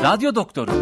Radyo Doktoru.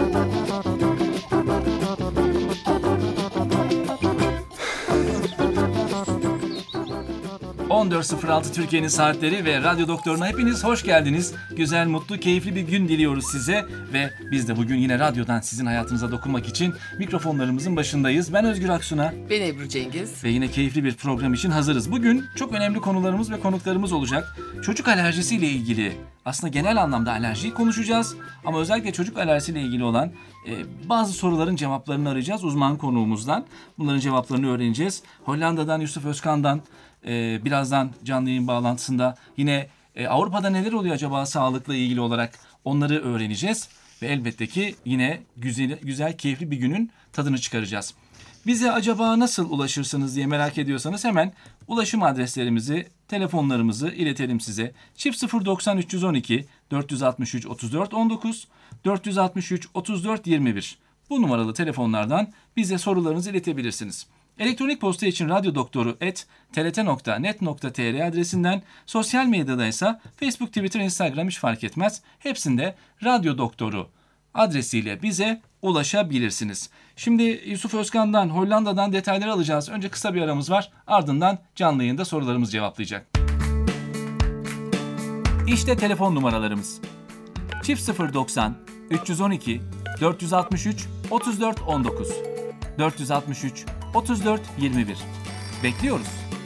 14.06 Türkiye'nin saatleri ve Radyo Doktoru'na hepiniz hoş geldiniz. Güzel, mutlu, keyifli bir gün diliyoruz size ve biz de bugün yine radyodan sizin hayatınıza dokunmak için mikrofonlarımızın başındayız. Ben Özgür Aksun'a. Ben Ebru Cengiz. Ve yine keyifli bir program için hazırız. Bugün çok önemli konularımız ve konuklarımız olacak. Çocuk alerjisiyle ilgili, aslında genel anlamda alerjiyi konuşacağız. Ama özellikle çocuk alerjisiyle ilgili olan bazı soruların cevaplarını arayacağız uzman konuğumuzdan. Bunların cevaplarını öğreneceğiz. Hollanda'dan Yusuf Özkan'dan birazdan canlı yayın bağlantısında yine Avrupa'da neler oluyor acaba sağlıkla ilgili olarak onları öğreneceğiz. Ve elbette ki yine güzel keyifli bir günün tadını çıkaracağız. Bize acaba nasıl ulaşırsınız diye merak ediyorsanız hemen ulaşım adreslerimizi, telefonlarımızı iletelim size. 090 312 463 34 19 463 34 21. Bu numaralı telefonlardan bize sorularınızı iletebilirsiniz. Elektronik posta için radyodoktoru@trt.net.tr adresinden, sosyal medyada ise Facebook, Twitter, Instagram hiç fark etmez. Hepsinde Radyo Doktoru adresiyle bize ulaşabilirsiniz. Şimdi Yusuf Özkan'dan, Hollanda'dan detayları alacağız. Önce kısa bir aramız var. Ardından canlı yayında sorularımız cevaplayacak. İşte telefon numaralarımız. 090 312 463 34 19 463 34 21. Bekliyoruz.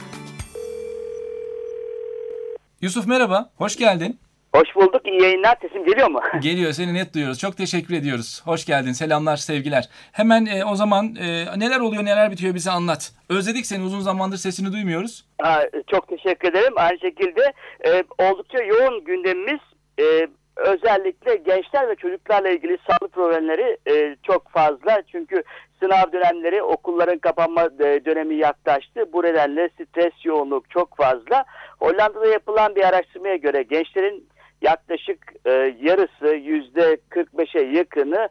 Yusuf merhaba, hoş geldin. Hoş bulduk, iyi yayınlar. Sesim geliyor mu? Geliyor, seni net duyuyoruz. Çok teşekkür ediyoruz. Hoş geldin, selamlar, sevgiler. Hemen o zaman neler oluyor, neler bitiyor bize anlat. Özledik seni, uzun zamandır sesini duymuyoruz. Çok teşekkür ederim. Aynı şekilde oldukça yoğun gündemimiz. Özellikle gençler ve çocuklarla ilgili sağlık problemleri çok fazla. Çünkü sınav dönemleri, okulların kapanma dönemi yaklaştı. Bu nedenle stres, yoğunluk çok fazla. Hollanda'da yapılan bir araştırmaya göre gençlerin yaklaşık yarısı, %45'e yakını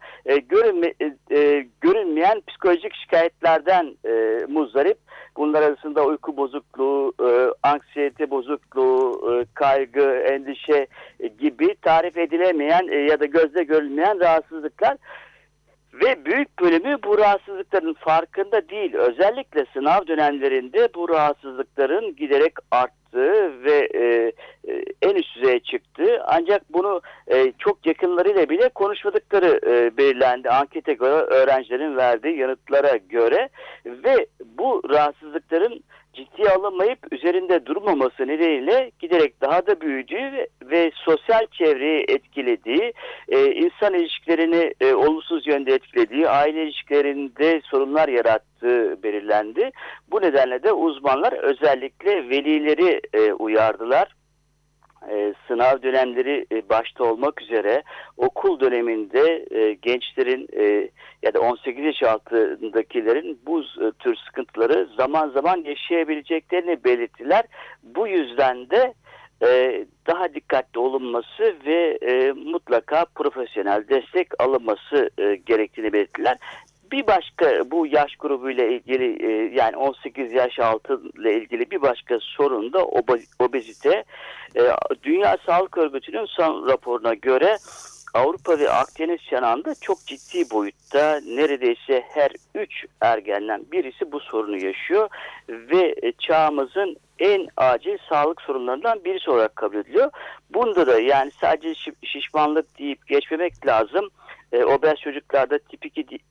görünmeyen psikolojik şikayetlerden muzdarip. Bunlar arasında uyku bozukluğu, anksiyete bozukluğu, kaygı, endişe gibi tarif edilemeyen ya da gözle görülmeyen rahatsızlıklar. Ve büyük bölümü bu rahatsızlıkların farkında değil. Özellikle sınav dönemlerinde bu rahatsızlıkların giderek arttığı ve en üst düzeye çıktığı, ancak bunu çok yakınlarıyla bile konuşmadıkları belirlendi. Ankete göre, öğrencilerin verdiği yanıtlara göre ve bu rahatsızlıkların ciddiye alınmayıp üzerinde durmaması nedeniyle giderek daha da büyüdüğü ve sosyal çevreyi etkilediği, insan ilişkilerini olumsuz yönde etkilediği, aile ilişkilerinde sorunlar yarattığı belirlendi. Bu nedenle de uzmanlar özellikle velileri uyardılar. Sınav dönemleri başta olmak üzere okul döneminde gençlerin ya da 18 yaş altındakilerin bu tür sıkıntıları zaman zaman yaşayabileceklerini belirttiler. Bu yüzden de daha dikkatli olunması ve mutlaka profesyonel destek alınması gerektiğini belirttiler. Bir başka bu yaş grubuyla ilgili yani 18 yaş altı ile ilgili bir başka sorun da obezite. Dünya Sağlık Örgütü'nün son raporuna göre Avrupa ve Akdeniz yanağında çok ciddi boyutta neredeyse her 3 ergenden birisi bu sorunu yaşıyor ve çağımızın en acil sağlık sorunlarından birisi olarak kabul ediliyor. Bunda da yani sadece şişmanlık deyip geçmemek lazım. Obez çocuklarda tip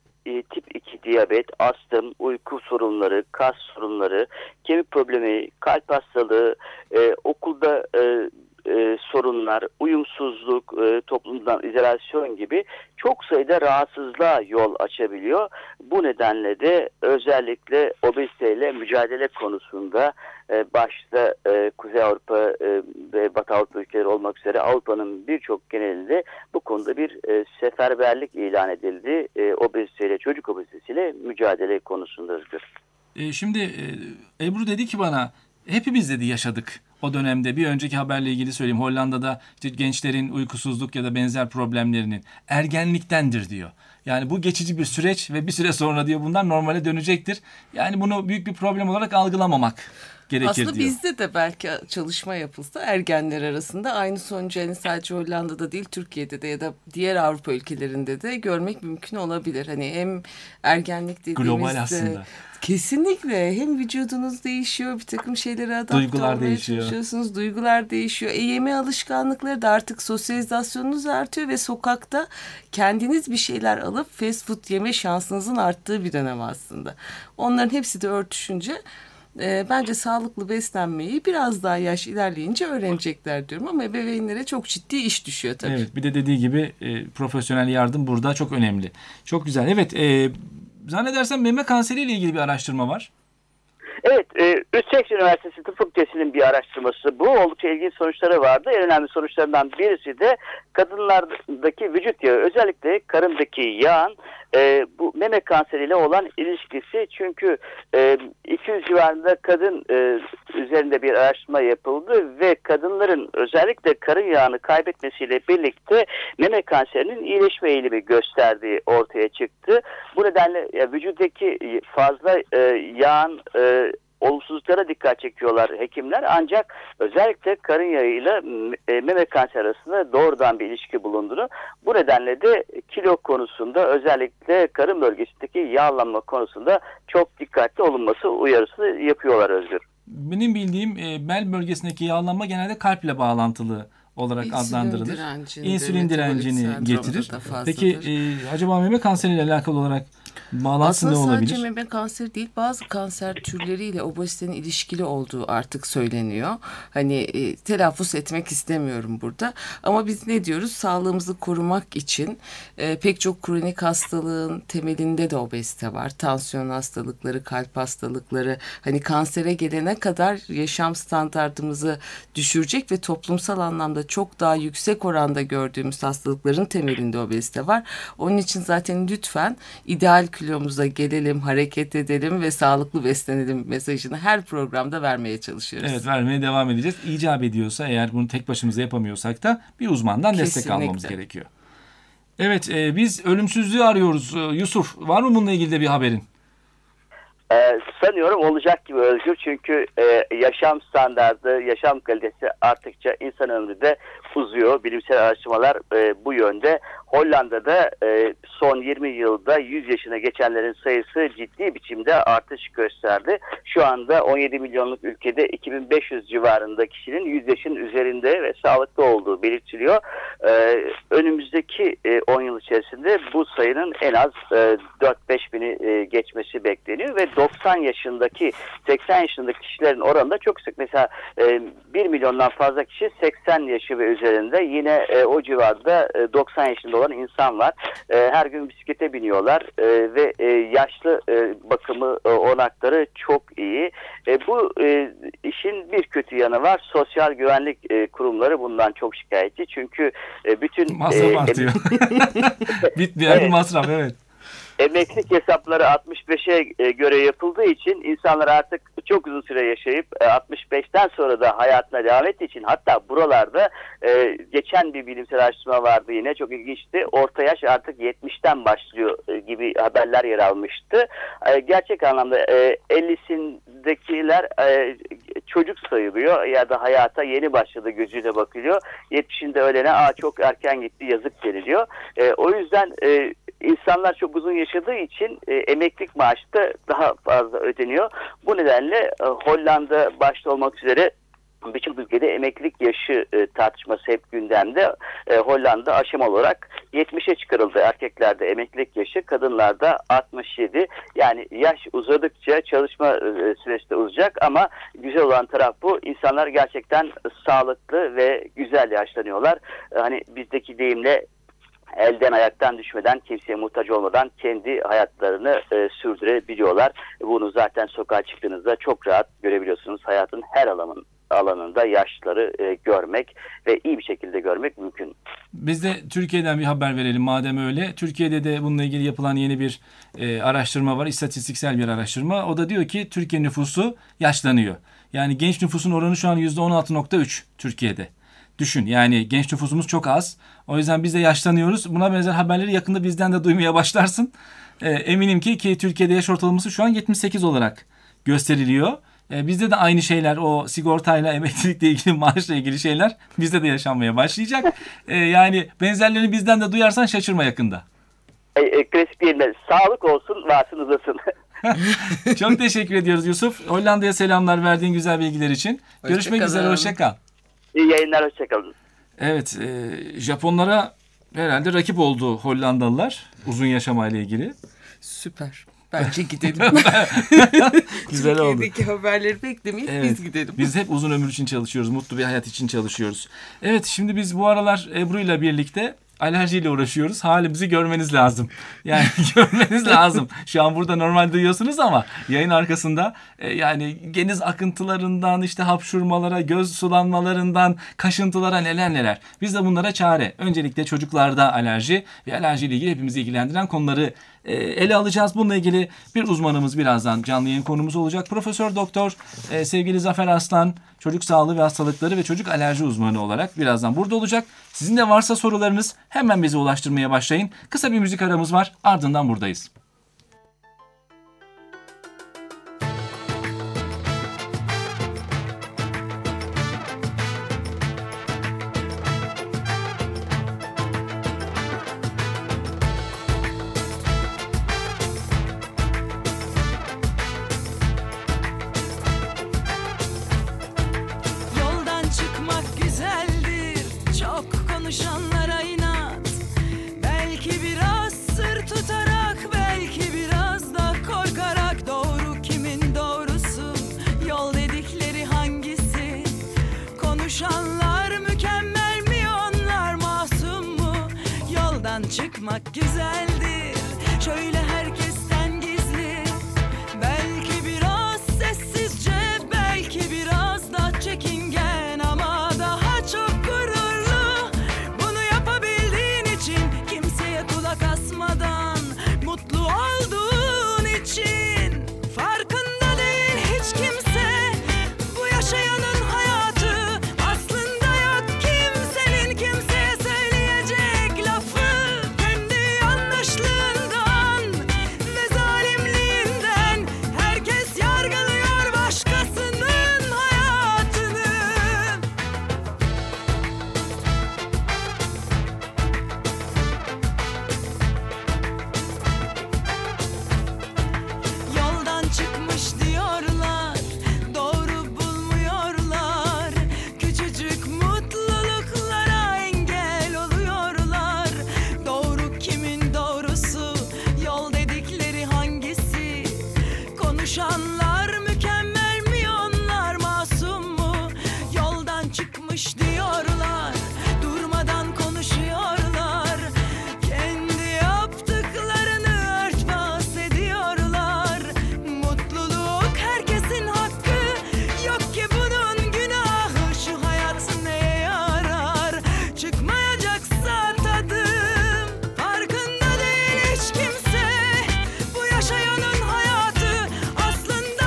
2 diyabet, astım, uyku sorunları, kas sorunları, kemik problemi, kalp hastalığı, okulda sorunlar, uyumsuzluk, toplumdan izolasyon gibi çok sayıda rahatsızlığa yol açabiliyor. Bu nedenle de özellikle obeziteyle mücadele konusunda başta Kuzey Avrupa ve Batı Avrupa ülkeleri olmak üzere Avrupa'nın birçok genelinde bu konuda bir seferberlik ilan edildi. Obeziteyle, çocuk obezitesiyle mücadele konusundadır. Şimdi Ebru dedi ki bana, hepimiz dedi yaşadık o dönemde. Bir önceki haberle ilgili söyleyeyim. Hollanda'da işte gençlerin uykusuzluk ya da benzer problemlerinin ergenliktendir diyor. Yani bu geçici bir süreç ve bir süre sonra diyor bunlar normale dönecektir. Yani bunu büyük bir problem olarak algılamamak gerekir Aslında diyor. bizde de belki çalışma yapılsa ergenler arasında aynı sonucu hani sadece Hollanda'da değil Türkiye'de de ya da diğer Avrupa ülkelerinde de görmek mümkün olabilir. Hani hem ergenlik dediğimizde Global aslında. kesinlikle hem vücudunuz değişiyor, bir takım şeylere adapte Duygular olmaya değişiyor. çalışıyorsunuz, duygular değişiyor. Yeme alışkanlıkları da artık sosyalizasyonunuz artıyor ve sokakta kendiniz bir şeyler alıp fast food yeme şansınızın arttığı bir dönem aslında. Onların hepsi de örtüşünce bence sağlıklı beslenmeyi biraz daha yaş ilerleyince öğrenecekler diyorum ama ebeveynlere çok ciddi iş düşüyor tabii. Evet, bir de dediği gibi profesyonel yardım burada çok önemli. Çok güzel. Evet, zannedersem meme kanseriyle ilgili bir araştırma var. Evet, Utrecht Üniversitesi Tıp Fakültesi'nin bir araştırması bu. Oldukça ilginç sonuçları vardı. En önemli sonuçlarından birisi de kadınlardaki vücut yağı, özellikle karındaki yağın bu meme kanseriyle olan ilişkisi. Çünkü 200 civarında kadın üzerinde bir araştırma yapıldı ve kadınların özellikle karın yağını kaybetmesiyle birlikte meme kanserinin iyileşme eğilimi gösterdiği ortaya çıktı. Bu nedenle vücuttaki fazla yağın olumsuzluklara dikkat çekiyorlar hekimler, ancak özellikle karın yağıyla meme kanseri arasında doğrudan bir ilişki bulunduğunu, bu nedenle de kilo konusunda özellikle karın bölgesindeki yağlanma konusunda çok dikkatli olunması uyarısı yapıyorlar Özgür. Benim bildiğim bel bölgesindeki yağlanma genelde kalple bağlantılı olarak adlandırılır. İnsülin direncini getirir. Peki acaba meme kanseriyle alakalı olarak bağlantısı ne olabilir? Aslında sadece meme kanseri değil, bazı kanser türleriyle obezitenin ilişkili olduğu artık söyleniyor. Hani telaffuz etmek istemiyorum burada. Ama biz ne diyoruz? Sağlığımızı korumak için pek çok kronik hastalığın temelinde de obezite var. Tansiyon hastalıkları, kalp hastalıkları, hani kansere gelene kadar yaşam standartımızı düşürecek ve toplumsal anlamda çok daha yüksek oranda gördüğümüz hastalıkların temelinde obezite var. Onun için zaten lütfen ideal kilomuza gelelim, hareket edelim ve sağlıklı beslenelim mesajını her programda vermeye çalışıyoruz. Evet, vermeye devam edeceğiz. İcap ediyorsa, eğer bunu tek başımıza yapamıyorsak da bir uzmandan destek almamız gerekiyor. Evet, biz ölümsüzlüğü arıyoruz. Yusuf, var mı bununla ilgili de bir haberin? Sanıyorum olacak gibi Özgür, çünkü yaşam standardı, yaşam kalitesi arttıkça insan ömrü de uzuyor. Bilimsel araştırmalar bu yönde. Hollanda'da son 20 yılda 100 yaşına geçenlerin sayısı ciddi biçimde artış gösterdi. Şu anda 17 milyonluk ülkede 2500 civarında kişinin 100 yaşın üzerinde ve sağlıklı olduğu belirtiliyor. Önümüzdeki 10 yıl içerisinde bu sayının en az 4-5 bini geçmesi bekleniyor ve 90 yaşındaki 80 yaşındaki kişilerin oranı da çok sık. Mesela 1 milyondan fazla kişi 80 yaşı ve üzerinde, yine o civarda 90 yaşında olan insan var. Her gün bisiklete biniyorlar ve yaşlı bakımı olanakları çok iyi. Bu işin bir kötü yanı var. Sosyal güvenlik kurumları bundan çok şikayetçi. Çünkü bütün masraf artıyor. Bitmeyen bir masraf, evet. Emeklilik hesapları 65'e göre yapıldığı için insanlar artık çok uzun süre yaşayıp 65'ten sonra da hayatına devam ettiği için, hatta buralarda geçen bir bilimsel araştırma vardı, yine çok ilginçti. Orta yaş artık 70'ten başlıyor gibi haberler yer almıştı. Gerçek anlamda 50'sindekiler çocuk sayılıyor ya da hayata yeni başladı gözüyle bakılıyor. 70'inde ölene çok erken gitti, yazık deniliyor. O yüzden İnsanlar çok uzun yaşadığı için emeklilik maaşı da daha fazla ödeniyor. Bu nedenle Hollanda başta olmak üzere birçok ülkede emeklilik yaşı tartışması hep gündemde. Hollanda aşamalı olarak 70'e çıkarıldı erkeklerde emeklilik yaşı, kadınlarda 67. Yani yaş uzadıkça çalışma süresi de uzayacak, ama güzel olan taraf bu. İnsanlar gerçekten sağlıklı ve güzel yaşlanıyorlar. Hani bizdeki deyimle elden ayaktan düşmeden, kimseye muhtaç olmadan kendi hayatlarını sürdürebiliyorlar. Bunu zaten sokağa çıktığınızda çok rahat görebiliyorsunuz. Hayatın her alanında yaşlıları görmek ve iyi bir şekilde görmek mümkün. Biz de Türkiye'den bir haber verelim madem öyle. Türkiye'de de bununla ilgili yapılan yeni bir araştırma var. İstatistiksel bir araştırma. O da diyor ki Türkiye nüfusu yaşlanıyor. Yani genç nüfusun oranı şu an %16.3 Türkiye'de. Düşün, yani genç nüfusumuz çok az. O yüzden biz de yaşlanıyoruz. Buna benzer haberleri yakında bizden de duymaya başlarsın. Eminim ki Türkiye'de yaş ortalaması şu an 78 olarak gösteriliyor. Bizde de aynı şeyler, o sigortayla, emeklilikle ilgili, maaşla ilgili şeyler bizde de yaşanmaya başlayacak. Yani benzerlerini bizden de duyarsan şaşırma yakında. Klasik yerine sağlık olsun, varsın uzasın. Çok teşekkür ediyoruz Yusuf. Hollanda'ya selamlar, verdiğin güzel bilgiler için. Görüşmek üzere, hoşça kal. İyi yayınlar, hoşça kalın. Evet, Japonlara herhalde rakip oldu Hollandalılar uzun yaşamayla ilgili. Süper. Bence gidelim. Güzel oldu. Türkiye'deki haberleri beklemeyip biz gidelim. Biz hep uzun ömür için çalışıyoruz, mutlu bir hayat için çalışıyoruz. Evet, şimdi biz bu aralar Ebru ile birlikte alerjiyle uğraşıyoruz. Halimizi görmeniz lazım. Yani görmeniz lazım. Şu an burada normal duyuyorsunuz ama yayın arkasında yani geniz akıntılarından, işte hapşurmalara, göz sulanmalarından, kaşıntılara, neler. Biz de bunlara çare. Öncelikle çocuklarda alerji ve alerjiyle ilgili hepimizi ilgilendiren konuları ele alacağız. Bununla ilgili bir uzmanımız birazdan canlı yayın konumuz olacak. Profesör Doktor sevgili Zafer Aslan, çocuk sağlığı ve hastalıkları ve çocuk alerji uzmanı olarak birazdan burada olacak. Sizin de varsa sorularınız hemen bize ulaştırmaya başlayın. Kısa bir müzik aramız var, ardından buradayız. Konuşanlara inat, belki biraz sır tutarak, belki biraz da korkarak. Doğru kimin doğrusu, yol dedikleri hangisi? Konuşanlar mükemmel mi, onlar masum mu? Yoldan çıkmak güzeldir, şöyle herkesten gizli. Belki biraz sessizce, belki biraz da çekingen, ama daha çok asmadan, mutlu olduğun için. Farkında değil hiç kimse bu yaşayanın hayatı. Aslında yok kimsenin kimseye söyleyecek lafı. Kendi yanlışlığından ve zalimliğinden herkes yargılıyor başkasının hayatını. Çıkmış diyorlar, doğru bulmuyorlar. Küçücük mutluluklara engel oluyorlar. Doğru kimin doğrusu, yol dedikleri hangisi? Konuşanlar mükemmel mi, onlar masum mu? Yoldan çıkmış diyorlar, durmadan konuşuyorlar. Kendi yaptıklarını örtbas ediyorlar. Mutluluk herkesin hakkı, yok ki bunun günahı. Şu hayat neye yarar, çıkmayacaksa tadım. Farkında değil hiç kimse bu yaşayanın hayatı. Aslında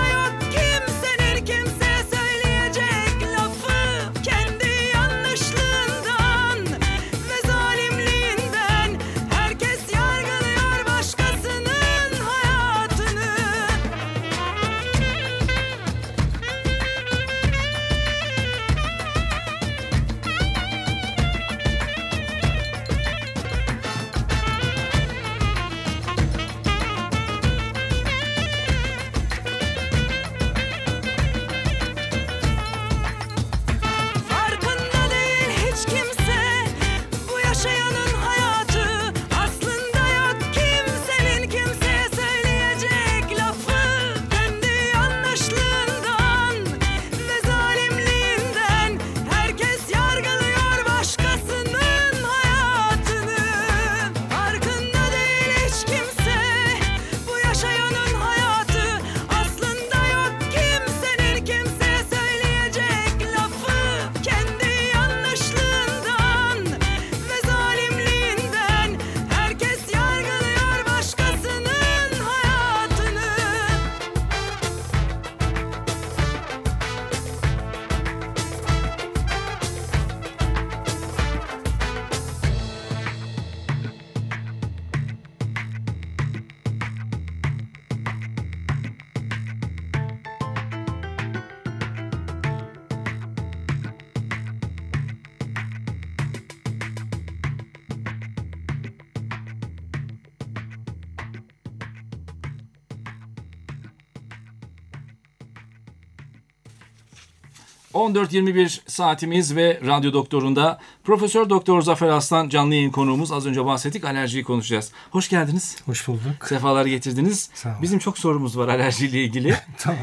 14.21 saatimiz ve Radyo Doktor'unda Profesör Doktor Zafer Aslan canlı yayın konuğumuz. Az önce bahsettik, alerjiyi konuşacağız. Hoş geldiniz. Hoş bulduk. Sefalar getirdiniz. Sağ olun. Bizim çok sorumuz var alerjiyle ilgili. Tamam.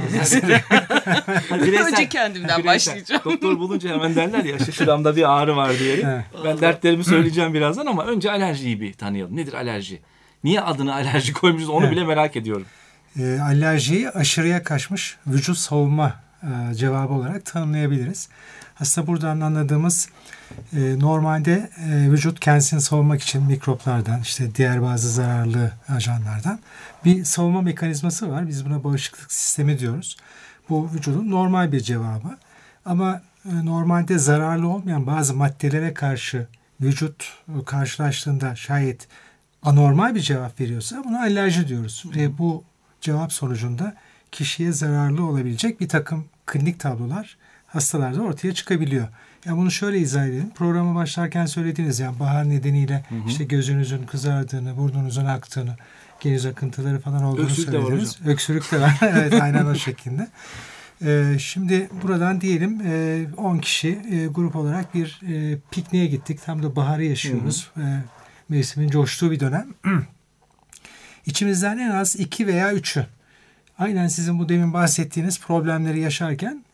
Önce kendimden başlayacağım. Doktor bulunca hemen derler ya şuramda bir ağrı var diyerek. Evet. Ben dertlerimi söyleyeceğim birazdan ama önce alerjiyi bir tanıyalım. Nedir alerji? Niye adını alerji koymuşuz onu bile merak ediyorum. Alerjiyi aşırıya kaçmış vücut savunma cevabı olarak tanımlayabiliriz. Aslında buradan anladığımız normalde vücut kendisini savunmak için mikroplardan, işte diğer bazı zararlı ajanlardan bir savunma mekanizması var. Biz buna bağışıklık sistemi diyoruz. Bu vücudun normal bir cevabı. Ama normalde zararlı olmayan bazı maddelere karşı vücut karşılaştığında şayet anormal bir cevap veriyorsa buna alerji diyoruz. Ve bu cevap sonucunda kişiye zararlı olabilecek bir takım klinik tablolar hastalarda ortaya çıkabiliyor. Yani bunu şöyle izah edelim. Programa başlarken söylediğiniz yani bahar nedeniyle işte gözünüzün kızardığını, burnunuzun aktığını, geniz akıntıları falan olduğunu söylediniz. Öksürük de var. Evet, aynen o şekilde. Şimdi buradan diyelim 10 kişi grup olarak bir pikniğe gittik. Tam da baharı yaşıyoruz. Mevsimin coştuğu bir dönem. İçimizden en az 2 veya 3'ü aynen sizin bu demin bahsettiğiniz problemleri yaşarken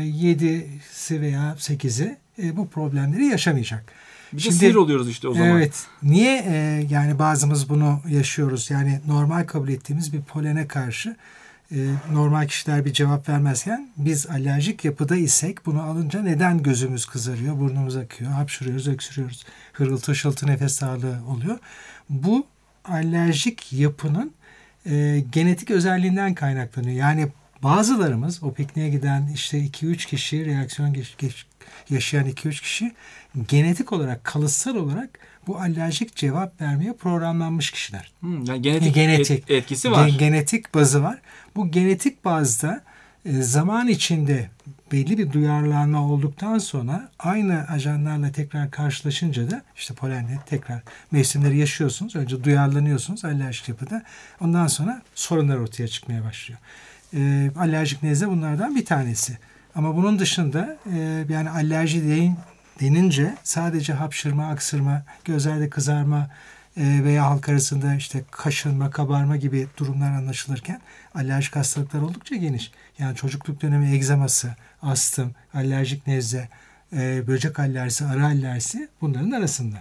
7'si veya 8'i bu problemleri yaşamayacak. Bir de sinir oluyoruz işte o zaman. Evet. Niye yani bazımız bunu yaşıyoruz? Yani normal kabul ettiğimiz bir polene karşı normal kişiler bir cevap vermezken biz alerjik yapıda isek bunu alınca neden gözümüz kızarıyor, burnumuz akıyor, hapşırıyoruz, öksürüyoruz, hırıltı ışıltı nefes darlığı oluyor. Bu alerjik yapının genetik özelliğinden kaynaklanıyor. Yani bazılarımız o pikniğe giden işte 2-3 kişi reaksiyon yaşayan 2-3 kişi genetik olarak kalıtsal olarak bu alerjik cevap vermeye programlanmış kişiler. Yani genetik etkisi var. Genetik bazı var. Bu genetik bazda zaman içinde belli bir duyarlanma olduktan sonra aynı ajanlarla tekrar karşılaşınca da işte polenle tekrar mevsimleri yaşıyorsunuz. Önce duyarlanıyorsunuz alerjik yapıda. Ondan sonra sorunlar ortaya çıkmaya başlıyor. Alerjik nezle bunlardan bir tanesi. Ama bunun dışında yani alerji denince sadece hapşırma, aksırma, gözlerde kızarma veya halk arasında işte kaşınma, kabarma gibi durumlar anlaşılırken alerjik hastalıklar oldukça geniş. Yani çocukluk dönemi egzaması, astım, alerjik nezle, böcek alerjisi, arı alerjisi bunların arasında.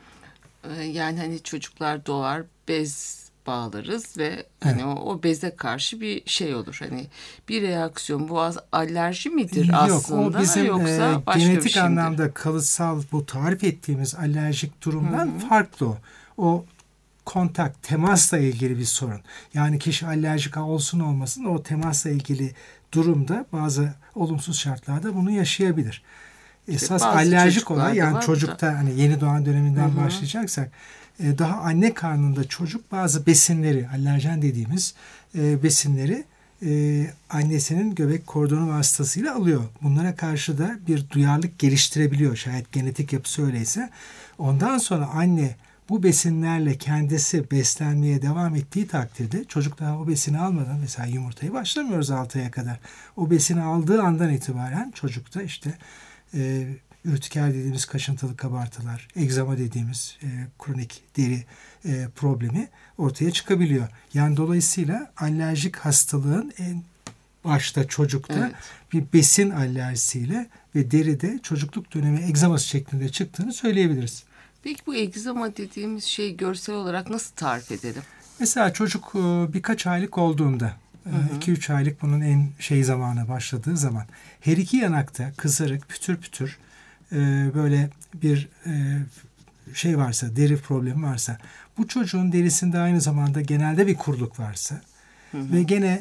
Yani hani çocuklar doğar, bez bağlarız ve hani o beze karşı bir şey olur. Hani bir reaksiyon, bu alerji midir aslında? Yok, o bizim yoksa başka genetik bir şey midir? anlamda kalıtsal bu tarif ettiğimiz alerjik durumdan farklı o. O kontak, temasla ilgili bir sorun. Yani kişi alerjik olsun olmasın o temasla ilgili durumda bazı olumsuz şartlarda bunu yaşayabilir. Esas alerjik olan yani çocukta hani yeni doğan döneminden başlayacaksak daha anne karnında çocuk bazı besinleri, alerjen dediğimiz besinleri annesinin göbek kordonu vasıtasıyla alıyor. Bunlara karşı da bir duyarlılık geliştirebiliyor. Şayet genetik yapısı öyleyse. Ondan sonra anne bu besinlerle kendisi beslenmeye devam ettiği takdirde çocuk daha o besini almadan mesela yumurtayı başlamıyoruz 6 aya kadar. O besini aldığı andan itibaren çocukta işte ürtiker dediğimiz kaşıntılı kabartılar, egzama dediğimiz kronik deri problemi ortaya çıkabiliyor. Yani dolayısıyla alerjik hastalığın en başta çocukta bir besin alerjisiyle ve deride çocukluk dönemi egzaması şeklinde çıktığını söyleyebiliriz. Peki bu egzama dediğimiz şeyi görsel olarak nasıl tarif edelim? Mesela çocuk birkaç aylık olduğunda, 2-3 aylık bunun en zamanı başladığı zaman her iki yanakta kızarık, pütür pütür böyle bir şey varsa, deri problemi varsa, bu çocuğun derisinde aynı zamanda genelde bir kuruluk varsa ve gene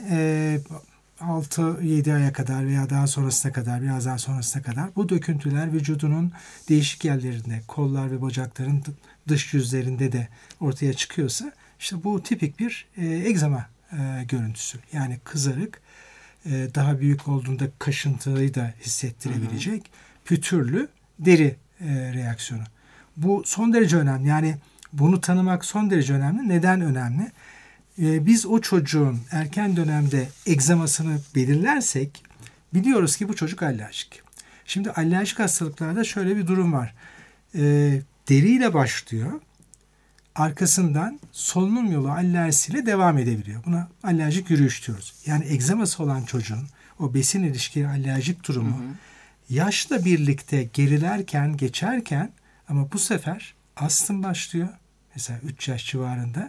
6-7 aya kadar veya daha sonrasına kadar, biraz daha sonrasına kadar bu döküntüler vücudunun değişik yerlerinde, kollar ve bacakların dış yüzlerinde de ortaya çıkıyorsa işte bu tipik bir egzama görüntüsü. Yani kızarık, daha büyük olduğunda kaşıntıyı da hissettirebilecek pütürlü deri reaksiyonu. Bu son derece önemli. Yani bunu tanımak son derece önemli. Neden önemli? Biz o çocuğun erken dönemde egzamasını belirlersek biliyoruz ki bu çocuk alerjik. Şimdi alerjik hastalıklarda şöyle bir durum var. Deriyle başlıyor. Arkasından solunum yolu alerjisiyle devam edebiliyor. Buna alerjik yürüyüş diyoruz. Yani egzaması olan çocuğun o besin ilişkili alerjik durumu yaşla birlikte gerilerken, geçerken ama bu sefer astım başlıyor. Mesela 3 yaş civarında.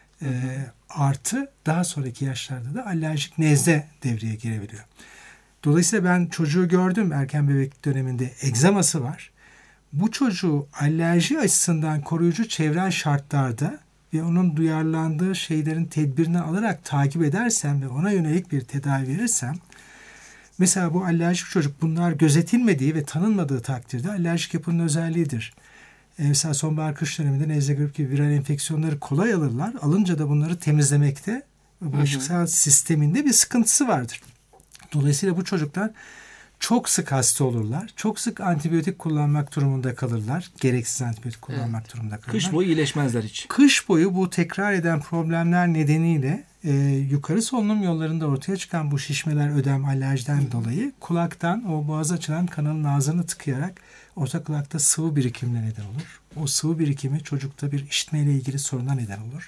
Artı daha sonraki yaşlarda da alerjik nezle devreye girebiliyor. Dolayısıyla ben çocuğu gördüm erken bebeklik döneminde egzaması var. Bu çocuğu alerji açısından koruyucu çevrel şartlarda ve onun duyarlandığı şeylerin tedbirini alarak takip edersem ve ona yönelik bir tedavi verirsem, mesela bu alerjik çocuk bunlar gözetilmediği ve tanınmadığı takdirde alerjik yapının özelliğidir. Mesela sonbahar kış döneminde nezle, grip gibi viral enfeksiyonları kolay alırlar. Alınca da bunları temizlemekte bağışıklık sisteminde bir sıkıntısı vardır. Dolayısıyla bu çocuklar çok sık hasta olurlar. Çok sık antibiyotik kullanmak durumunda kalırlar. Gereksiz antibiyotik kullanmak durumunda kalırlar. Kış boyu iyileşmezler hiç. Kış boyu bu tekrar eden problemler nedeniyle yukarı solunum yollarında ortaya çıkan bu şişmeler, ödem, alerjiden dolayı kulaktan o boğaz açılan kanalın ağzını tıkayarak orta kulakta sıvı birikimine neden olur. O sıvı birikimi çocukta bir işitmeyle ilgili soruna neden olur.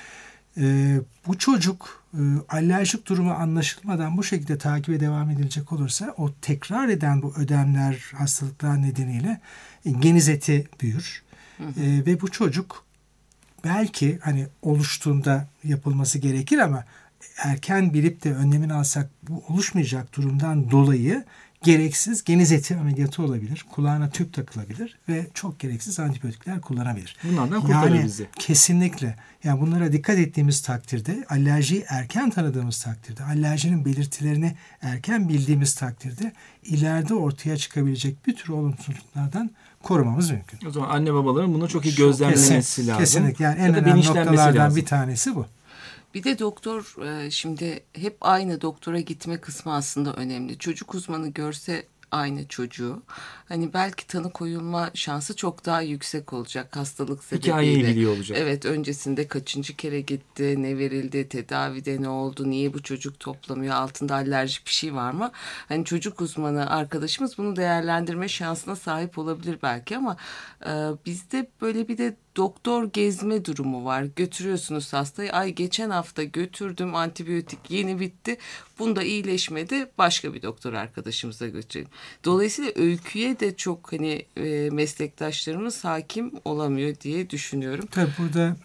Bu çocuk alerjik durumu anlaşılmadan bu şekilde takibe devam edilecek olursa o tekrar eden bu ödemler, hastalıklar nedeniyle genizeti büyür. Ve bu çocuk belki hani oluştuğunda yapılması gerekir ama erken bilip de önlemini alsak bu oluşmayacak durumdan dolayı gereksiz genizeti ameliyatı olabilir. Kulağına tüp takılabilir ve çok gereksiz antibiyotikler kullanabilir. Bunlardan kurtarır bizi. Kesinlikle. Yani bunlara dikkat ettiğimiz takdirde, alerjiyi erken tanıdığımız takdirde, alerjinin belirtilerini erken bildiğimiz takdirde ileride ortaya çıkabilecek bir tür olumsuzluklardan korumamız mümkün. O zaman anne babaların bunu çok iyi gözlemlemesi lazım. Kesinlikle. Yani en önemli noktalardan bir tanesi bu. Bir de doktor şimdi hep aynı doktora gitme kısmı aslında önemli. Çocuk uzmanı görse aynı çocuğu, hani belki tanı koyulma şansı çok daha yüksek olacak hastalık sebebiyle. Hikayeyi biliyor olacak. Evet, öncesinde kaçıncı kere gitti, ne verildi, tedavide ne oldu, niye bu çocuk toplamıyor, altında alerjik bir şey var mı? Hani çocuk uzmanı arkadaşımız bunu değerlendirme şansına sahip olabilir belki ama bizde böyle bir de doktor gezme durumu var. Götürüyorsunuz hastayı. Ay geçen hafta götürdüm, antibiyotik yeni bitti. Bunda iyileşmedi. Başka bir doktor arkadaşımıza götürelim. Dolayısıyla öyküye de çok hani meslektaşlarımız hakim olamıyor diye düşünüyorum. Tabii burada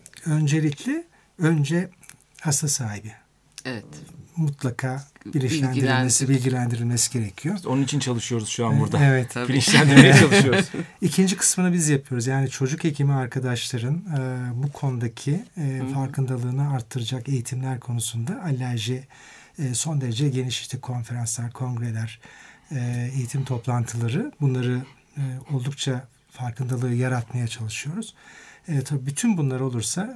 önce hasta sahibi. Evet. Mutlaka bilgilendirilmesi gerekiyor. İşte onun için çalışıyoruz şu an burada. Evet. Bilinçlendirmeye çalışıyoruz. İkinci kısmını biz yapıyoruz. Yani çocuk hekimi arkadaşların bu konudaki farkındalığını arttıracak eğitimler konusunda alerji son derece geniş işte konferanslar, kongreler, eğitim toplantıları, bunları oldukça farkındalığı yaratmaya çalışıyoruz. Tabii bütün bunlar olursa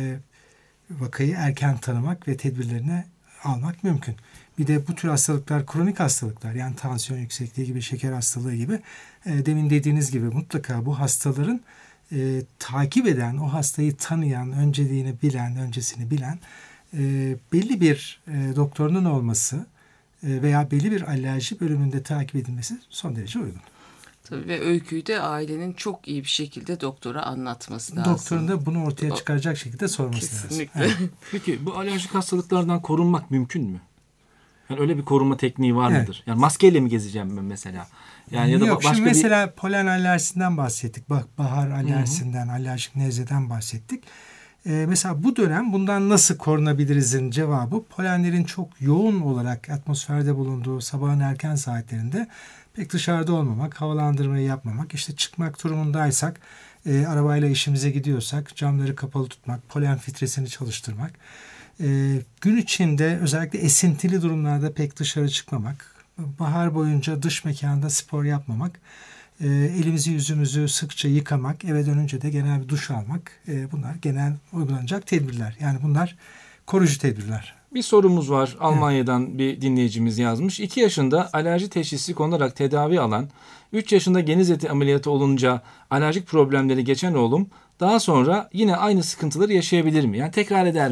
vakayı erken tanımak ve tedbirlerini almak mümkün. Bir de bu tür hastalıklar kronik hastalıklar, yani tansiyon yüksekliği gibi, şeker hastalığı gibi, demin dediğiniz gibi mutlaka bu hastaların takip eden, o hastayı tanıyan, öncesini bilen belli bir doktorunun olması veya belli bir alerji bölümünde takip edilmesi son derece uygun. Tabii ve öyküyü de ailenin çok iyi bir şekilde doktora anlatması lazım. Doktorun da bunu ortaya çıkaracak şekilde sorması Kesinlikle. lazım. Evet. Peki bu alerjik hastalıklardan korunmak mümkün mü? Yani öyle bir korunma tekniği var Evet. mıdır? Yani maskeyle mi gezeceğim ben mesela? Yani ya da Yok, başka şimdi mesela polen alerjisinden bahsettik. Bahar alerjisinden, alerjik nezleden bahsettik. Mesela bu dönem bundan nasıl korunabilirizin cevabı, polenlerin çok yoğun olarak atmosferde bulunduğu sabahın erken saatlerinde pek dışarıda olmamak, havalandırmayı yapmamak, işte çıkmak durumundaysak, arabayla işimize gidiyorsak camları kapalı tutmak, polen filtresini çalıştırmak, gün içinde özellikle esintili durumlarda pek dışarı çıkmamak, bahar boyunca dış mekanda spor yapmamak, elimizi yüzümüzü sıkça yıkamak, eve dönünce de genel bir duş almak, bunlar genel uygulanacak tedbirler. Yani bunlar koruyucu tedbirler. Bir sorumuz var. Almanya'dan bir dinleyicimiz yazmış. 2 yaşında alerji teşhisi konularak tedavi alan, 3 yaşında geniz eti ameliyatı olunca alerjik problemleri geçen oğlum daha sonra yine aynı sıkıntıları yaşayabilir mi? Yani tekrar eder mi?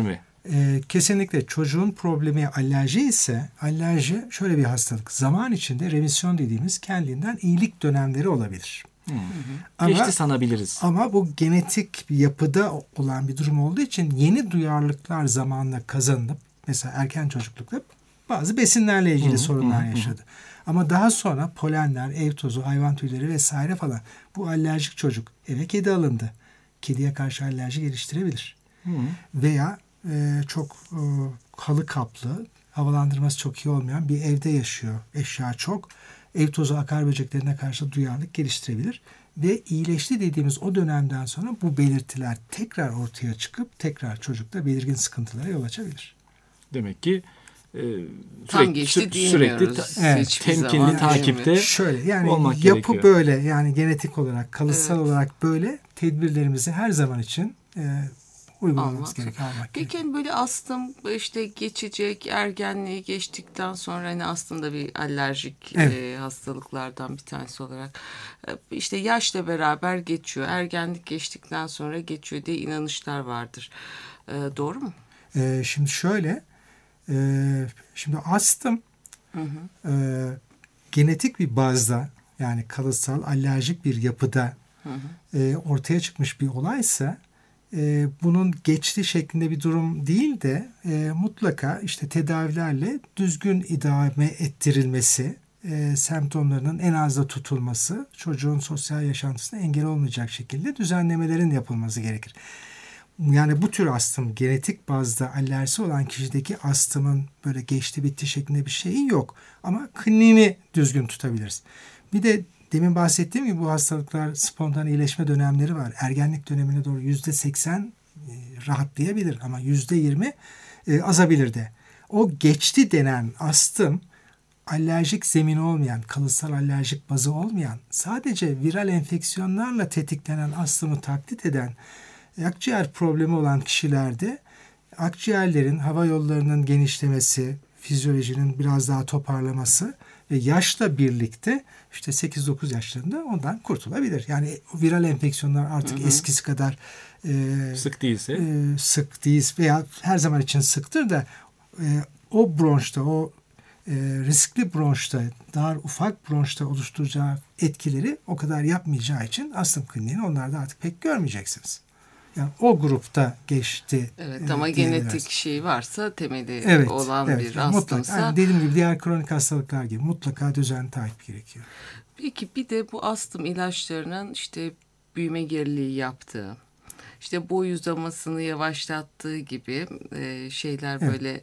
Kesinlikle çocuğun problemi alerji ise alerji şöyle bir hastalık. Zaman içinde remisyon dediğimiz kendinden iyilik dönemleri olabilir. Geçti sanabiliriz. Ama bu genetik bir yapıda olan bir durum olduğu için yeni duyarlılıklar zamanla kazanılıp mesela erken çocuklukta bazı besinlerle ilgili sorunlar yaşadı. Ama daha sonra polenler, ev tozu, hayvan tüyleri vesaire falan bu alerjik çocuk eve kedi alındı. Kediye karşı alerji geliştirebilir. Veya çok halı kaplı, havalandırması çok iyi olmayan bir evde yaşıyor. Eşya çok. Ev tozu, akar böceklerine karşı duyarlılık geliştirebilir. Ve iyileşti dediğimiz o dönemden sonra bu belirtiler tekrar ortaya çıkıp tekrar çocukta belirgin sıkıntılara yol açabilir. Demek ki tam geçti diyemiyoruz. Temkinli takipte şöyle yani olmak yapı gerekiyor. böyle yani genetik olarak, kalıtsal olarak böyle tedbirlerimizi her zaman için uygulamamız gerekiyor. Peki hani böyle astım işte geçecek, ergenliği geçtikten sonra hani aslında bir alerjik hastalıklardan bir tanesi olarak işte yaşla beraber geçiyor, ergenlik geçtikten sonra geçiyor diye inanışlar vardır. Doğru mu? Şimdi şöyle, şimdi astım genetik bir bazda yani kalıtsal alerjik bir yapıda ortaya çıkmış bir olaysa bunun geçti şeklinde bir durum değil de mutlaka işte tedavilerle düzgün idame ettirilmesi, semptomlarının en azda tutulması, çocuğun sosyal yaşantısına engel olmayacak şekilde düzenlemelerin yapılması gerekir. Yani bu tür astım genetik bazda alerjisi olan kişideki astımın böyle geçti bitti şeklinde bir şeyi yok. Ama kliniğini düzgün tutabiliriz. Bir de demin bahsettiğim gibi bu hastalıklar spontan iyileşme dönemleri var. Ergenlik dönemine doğru %80 rahatlayabilir ama %20 azabilir de. O geçti denen astım alerjik zemini olmayan, kalıtsal alerjik bazı olmayan, sadece viral enfeksiyonlarla tetiklenen astımı taklit eden akciğer problemi olan kişilerde akciğerlerin, hava yollarının genişlemesi, fizyolojinin biraz daha toparlaması ve yaşla birlikte işte 8-9 yaşlarında ondan kurtulabilir. Yani viral enfeksiyonlar artık eskisi kadar sık değilse sık değil veya her zaman için sıktır da o bronşta, o riskli bronşta, daha ufak bronşta oluşturacağı etkileri o kadar yapmayacağı için astım kliniğini onlarda artık pek görmeyeceksiniz. Yani o grupta geçti. Evet ama genetik şey varsa temeli olan bir astımsa. Yani dediğim gibi diğer kronik hastalıklar gibi mutlaka düzenli takip gerekiyor. Peki bir de bu astım ilaçlarının işte büyüme geriliği yaptığı, işte boy uzamasını yavaşlattığı gibi şeyler böyle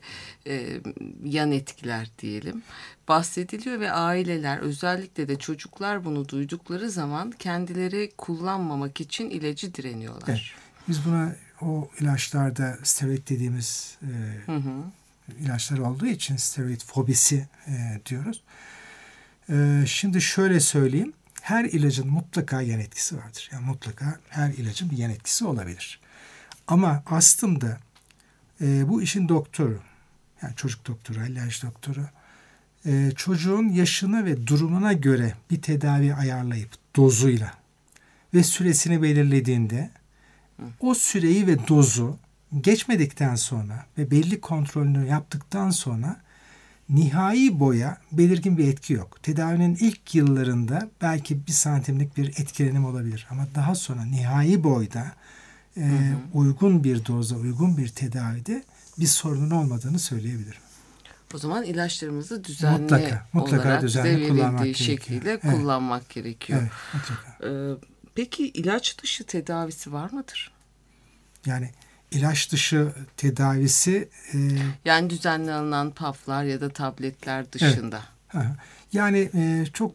yan etkiler diyelim bahsediliyor ve aileler özellikle de çocuklar bunu duydukları zaman kendileri kullanmamak için ilacı direniyorlar. Evet. Biz buna o ilaçlarda steroid dediğimiz ilaçlar olduğu için steroid fobisi diyoruz. Şimdi şöyle söyleyeyim. Her ilacın mutlaka yan etkisi vardır. Yani mutlaka her ilacın bir yan etkisi olabilir. Ama astımda bu işin doktoru, yani çocuk doktoru, alerji doktoru, çocuğun yaşına ve durumuna göre bir tedavi ayarlayıp dozuyla ve süresini belirlediğinde o süreyi ve dozu geçmedikten sonra ve belli kontrolünü yaptıktan sonra nihai boya belirgin bir etki yok. Tedavinin ilk yıllarında belki 1 santimlik bir etkilenim olabilir. Ama daha sonra nihai boyda uygun bir dozda, uygun bir tedavide bir sorunun olmadığını söyleyebilirim. O zaman ilaçlarımızı düzenli mutlaka olarak düzenli verildiği şekilde kullanmak gerekiyor. Evet, mutlaka. Peki ilaç dışı tedavisi var mıdır? Yani ilaç dışı tedavisi... yani düzenli alınan paflar ya da tabletler dışında. Evet. Yani çok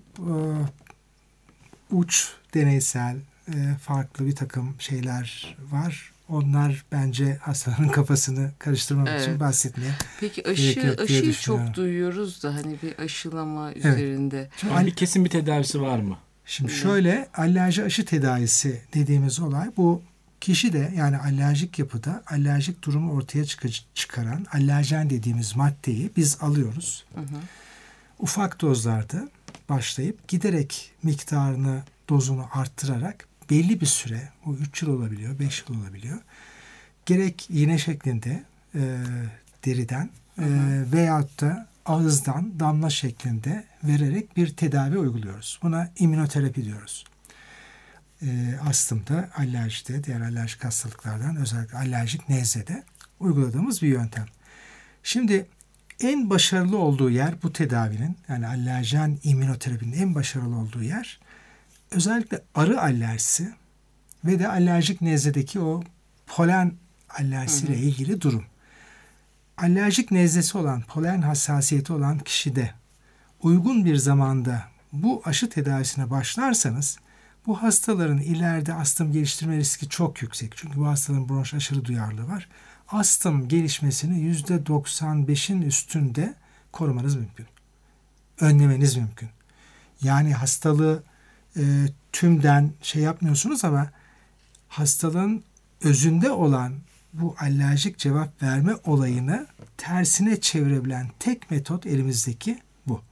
uç, deneysel, farklı bir takım şeyler var. Onlar bence hastanın kafasını karıştırmak için bahsetmeye. Peki aşıyı çok duyuyoruz da hani bir aşılama üzerinde. Şimdi bir kesin bir tedavisi var mı? Şimdi şöyle alerji aşı tedavisi dediğimiz olay bu kişi de yani alerjik yapıda alerjik durumu ortaya çıkaran alerjen dediğimiz maddeyi biz alıyoruz. Ufak dozlarda başlayıp giderek miktarını, dozunu arttırarak belli bir süre, bu 3 yıl olabiliyor, 5 yıl olabiliyor. Gerek iğne şeklinde deriden veyahut da ağızdan damla şeklinde vererek bir tedavi uyguluyoruz. Buna immünoterapi diyoruz. Astımda, alerjide, diğer alerjik hastalıklardan özellikle alerjik nezlede uyguladığımız bir yöntem. Şimdi en başarılı olduğu yer bu tedavinin, yani alerjen immünoterapinin en başarılı olduğu yer özellikle arı alerjisi ve de alerjik nezledeki o polen alerjisiyle ilgili durum. Alerjik nezlesi olan, polen hassasiyeti olan kişide uygun bir zamanda bu aşı tedavisine başlarsanız bu hastaların ileride astım geliştirme riski çok yüksek. Çünkü bu hastaların bronş aşırı duyarlılığı var. Astım gelişmesini %95'in üstünde korumanız mümkün. Önlemeniz mümkün. Yani hastalığı tümden yapmıyorsunuz ama hastalığın özünde olan bu alerjik cevap verme olayını tersine çevirebilen tek metot elimizdeki bu.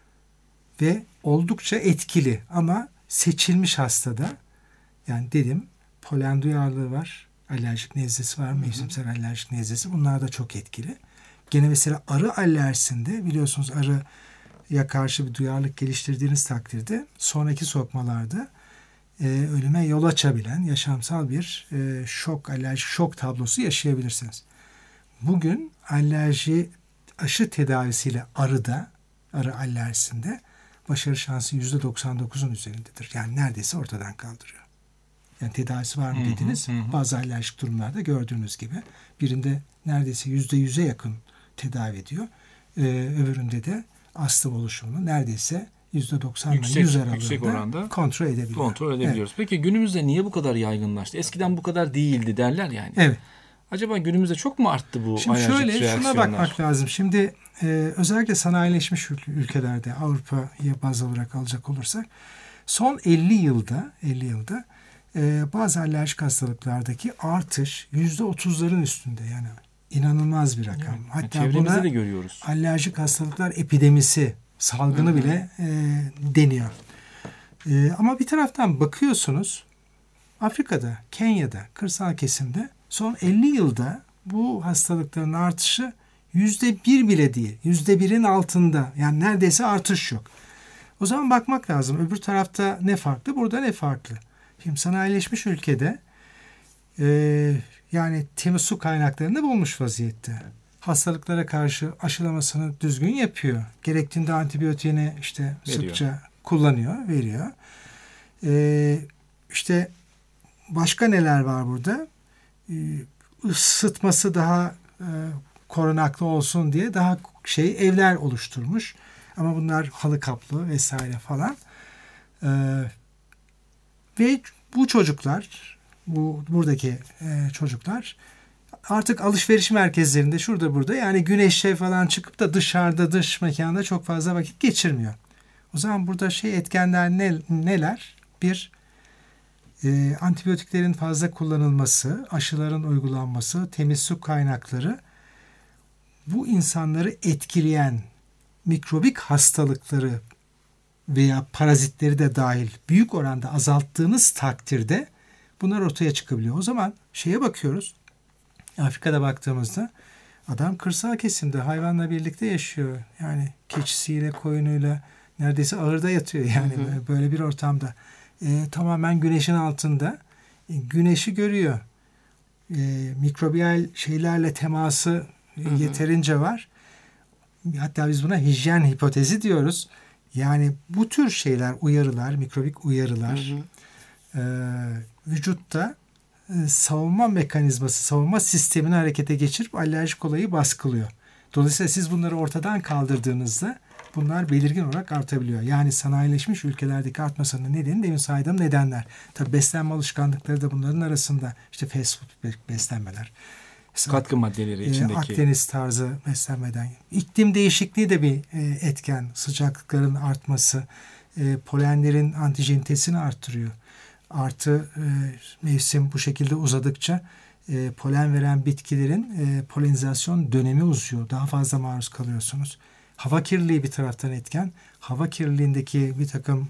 Ve oldukça etkili ama seçilmiş hastada, yani dedim, polen duyarlılığı var, alerjik nezlesi var, mevsimsel alerjik nezlesi, bunlar da çok etkili. Gene mesela arı alerjisinde biliyorsunuz arıya karşı bir duyarlılık geliştirdiğiniz takdirde sonraki sokmalarda ölüme yol açabilen yaşamsal bir alerjik şok tablosu yaşayabilirsiniz. Bugün alerji aşı tedavisiyle arı alerjisinde başarı şansı %99'un üzerindedir. Yani neredeyse ortadan kaldırıyor. Yani tedavisi var mı dediniz. Bazı alerjik durumlarda gördüğünüz gibi birinde neredeyse %100'e yakın tedavi ediyor. Öbüründe de astım oluşumunu neredeyse %90 ile 100 aralığında kontrol edebiliyoruz. Evet. Peki günümüzde niye bu kadar yaygınlaştı? Eskiden bu kadar değildi derler yani. Evet. Acaba günümüzde çok mu arttı bu Şimdi alerjik reaksiyonlar? Şuna bakmak lazım. Şimdi özellikle sanayileşmiş ülkelerde, Avrupa'yı baz olarak alacak olursak son 50 yılda bazı alerjik hastalıklarda artış %30'ların üstünde, yani inanılmaz bir rakam. Evet. Hatta buna de görüyoruz. Alerjik hastalıklar epidemisi, salgını bile deniyor. Ama bir taraftan bakıyorsunuz Afrika'da, Kenya'da, kırsal kesimde son 50 yılda bu hastalıkların artışı %1 bile değil. %1'in altında. Yani neredeyse artış yok. O zaman bakmak lazım. Öbür tarafta ne farklı? Burada ne farklı? Şimdi sanayileşmiş ülkede yani temiz su kaynaklarını bulmuş vaziyette. Hastalıklara karşı aşılamasını düzgün yapıyor. Gerektiğinde antibiyotiğini sıkça kullanıyor, veriyor. Başka neler var burada? Isıtması daha korunaklı olsun diye daha evler oluşturmuş. Ama bunlar halı kaplı vesaire falan. Ve bu çocuklar, buradaki çocuklar artık alışveriş merkezlerinde şurada burada, yani güneşe falan çıkıp da dışarıda, dış mekanda çok fazla vakit geçirmiyor. O zaman burada etkenler neler? Bir, antibiyotiklerin fazla kullanılması, aşıların uygulanması, temiz su kaynakları, bu insanları etkileyen mikrobik hastalıkları veya parazitleri de dahil büyük oranda azalttığınız takdirde bunlar ortaya çıkabiliyor. O zaman bakıyoruz. Afrika'da baktığımızda adam kırsal kesimde hayvanla birlikte yaşıyor. Yani keçisiyle, koyunuyla neredeyse ahırda yatıyor yani böyle bir ortamda. Tamamen güneşin altında. Güneşi görüyor. Mikrobiyal şeylerle teması yeterince var. Hatta biz buna hijyen hipotezi diyoruz. Yani bu tür şeyler, uyarılar, mikrobik uyarılar vücutta savunma mekanizması, savunma sistemini harekete geçirip alerjik olayı baskılıyor. Dolayısıyla siz bunları ortadan kaldırdığınızda bunlar belirgin olarak artabiliyor. Yani sanayileşmiş ülkelerdeki artmasının nedeni demin saydığım nedenler. Tabii beslenme alışkanlıkları da bunların arasında. Fast food beslenmeler. Katkı maddeleri içindeki. Akdeniz tarzı beslenmeden. İklim değişikliği de bir etken. Sıcaklıkların artması, polenlerin antijenitesini arttırıyor. Artı mevsim bu şekilde uzadıkça polen veren bitkilerin polenizasyon dönemi uzuyor. Daha fazla maruz kalıyorsunuz. Hava kirliliği bir taraftan etken. Hava kirliliğindeki bir takım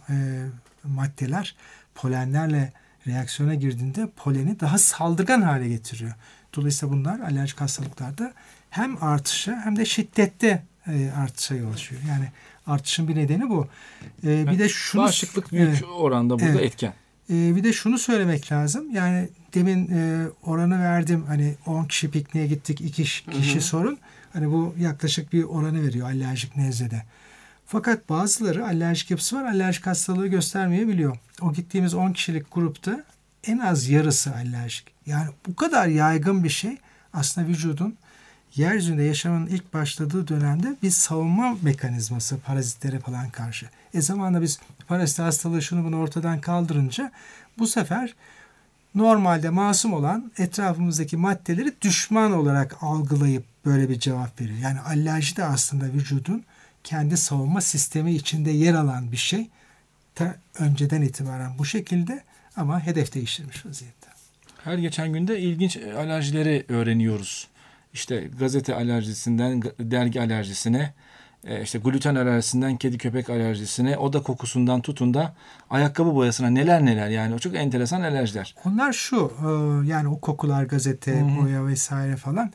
maddeler polenlerle reaksiyona girdiğinde poleni daha saldırgan hale getiriyor. Dolayısıyla bunlar alerjik hastalıklarda hem artışa hem de şiddette artışa yol açıyor. Yani artışın bir nedeni bu. Bir de şunu bağışıklık büyük oranda burada etken. Bir de şunu söylemek lazım. Yani demin oranı verdim. Hani 10 kişi pikniğe gittik, 2 kişi sorun. Hani bu yaklaşık bir oranı veriyor alerjik nezlede. Fakat bazıları alerjik yapısı var. Alerjik hastalığı göstermeyebiliyor. O gittiğimiz 10 kişilik grupta en az yarısı alerjik. Yani bu kadar yaygın bir şey aslında vücudun yeryüzünde yaşamın ilk başladığı dönemde bir savunma mekanizması parazitlere falan karşı. Zamanla biz parazit hastalığı şunu bunu ortadan kaldırınca bu sefer normalde masum olan etrafımızdaki maddeleri düşman olarak algılayıp böyle bir cevap veriyor. Yani alerji de aslında vücudun kendi savunma sistemi içinde yer alan bir şey. Önceden itibaren bu şekilde ama hedef değiştirmiş vaziyette. Her geçen günde ilginç alerjileri öğreniyoruz. İşte gazete alerjisinden dergi alerjisine, işte gluten alerjisinden kedi köpek alerjisine, oda kokusundan tutun da ayakkabı boyasına neler yani o çok enteresan alerjiler. Onlar şu yani o kokular, gazete, boya vesaire falan.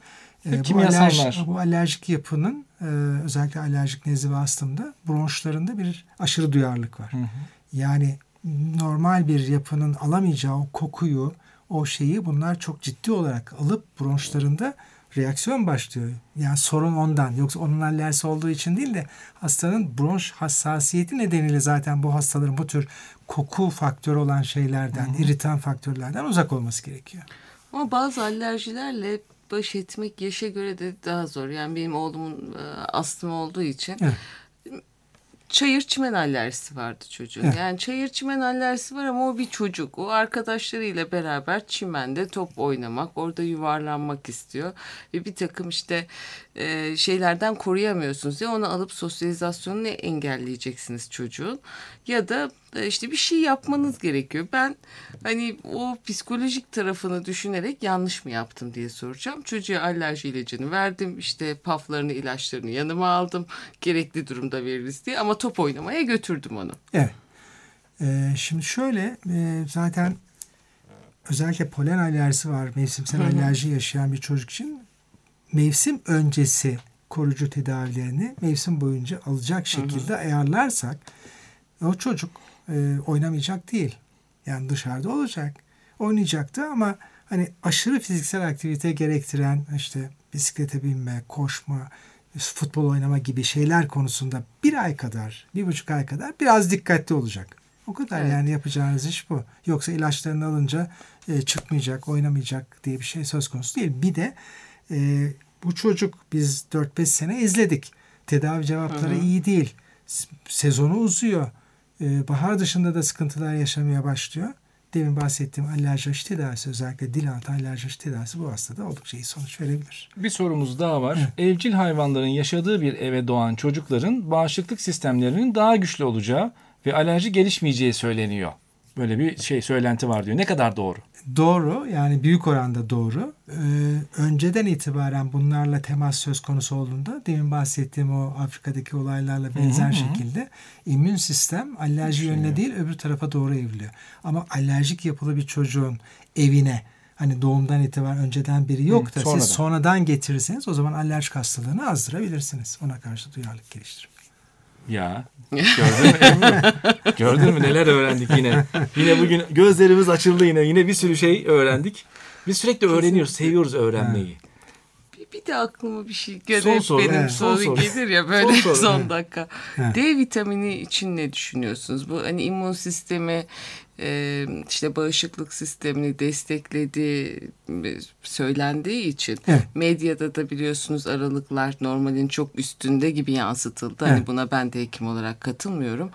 Bu alerjik yapının özellikle alerjik nezle ve astımda bronşlarında bir aşırı duyarlılık var. Yani normal bir yapının alamayacağı o kokuyu, o şeyi bunlar çok ciddi olarak alıp bronşlarında reaksiyon başlıyor. Yani sorun ondan. Yoksa onun alerjisi olduğu için değil de hastanın bronş hassasiyeti nedeniyle zaten bu hastaların bu tür koku faktörü olan şeylerden, iritan faktörlerden uzak olması gerekiyor. Ama bazı alerjilerle baş etmek yaşa göre de daha zor. Yani benim oğlumun astımı olduğu için çayır çimen alerjisi vardı çocuğun. Evet. Yani çayır çimen alerjisi var ama o bir çocuk. O arkadaşlarıyla beraber çimende top oynamak, orada yuvarlanmak istiyor. Ve bir takım işte şeylerden koruyamıyorsunuz. Ya onu alıp sosyalizasyonunu engelleyeceksiniz çocuğun. Ya da işte bir şey yapmanız gerekiyor. Ben hani o psikolojik tarafını düşünerek yanlış mı yaptım diye soracağım. Çocuğa alerji ilacını verdim. İşte paflarını, ilaçlarını yanıma aldım. Gerekli durumda veririz diye. Ama top oynamaya götürdüm onu. Evet. Şimdi şöyle zaten özellikle polen alerjisi var. Mevsimsel alerji yaşayan bir çocuk için mevsim öncesi koruyucu tedavilerini mevsim boyunca alacak şekilde ayarlarsak o çocuk oynamayacak değil. Yani dışarıda olacak. Oynayacaktı ama hani aşırı fiziksel aktivite gerektiren işte bisiklete binme, koşma, futbol oynama gibi şeyler konusunda 1,5 ay kadar biraz dikkatli olacak. O kadar yani yapacağınız iş bu. Yoksa ilaçlarını alınca çıkmayacak, oynamayacak diye bir şey söz konusu değil. Bir de bu çocuk biz 4-5 sene izledik. Tedavi cevapları iyi değil. Sezonu uzuyor. Bahar dışında da sıkıntılar yaşamaya başlıyor. Demin bahsettiğim alerji tedavisi, özellikle dil altı alerji tedavisi bu hastada oldukça iyi sonuç verebilir. Bir sorumuz daha var. Evet. Evcil hayvanların yaşadığı bir eve doğan çocukların bağışıklık sistemlerinin daha güçlü olacağı ve alerji gelişmeyeceği söyleniyor. Böyle bir söylenti var diyor. Ne kadar doğru? Doğru. Yani büyük oranda doğru. Önceden itibaren bunlarla temas söz konusu olduğunda demin bahsettiğim o Afrika'daki olaylarla benzer şekilde immün sistem alerji yönüne değil öbür tarafa doğru evriliyor. Ama alerjik yapılı bir çocuğun evine hani doğumdan itibaren önceden biri yok da siz sonradan getirirseniz o zaman alerjik hastalığını azdırabilirsiniz. Ona karşı duyarlılık geliştirip. Ya gördün mü? Gördün mü neler öğrendik yine. Yine bugün gözlerimiz açıldı yine bir sürü şey öğrendik. Biz sürekli öğreniyoruz, seviyoruz öğrenmeyi. Bir de aklıma bir şey benim soru gelir ya böyle son dakika. D vitamini için ne düşünüyorsunuz? Bu hani immün sistemi işte bağışıklık sistemini desteklediği söylendiği için medyada da biliyorsunuz aralıklar normalin çok üstünde gibi yansıtıldı. Hani buna ben de hekim olarak katılmıyorum.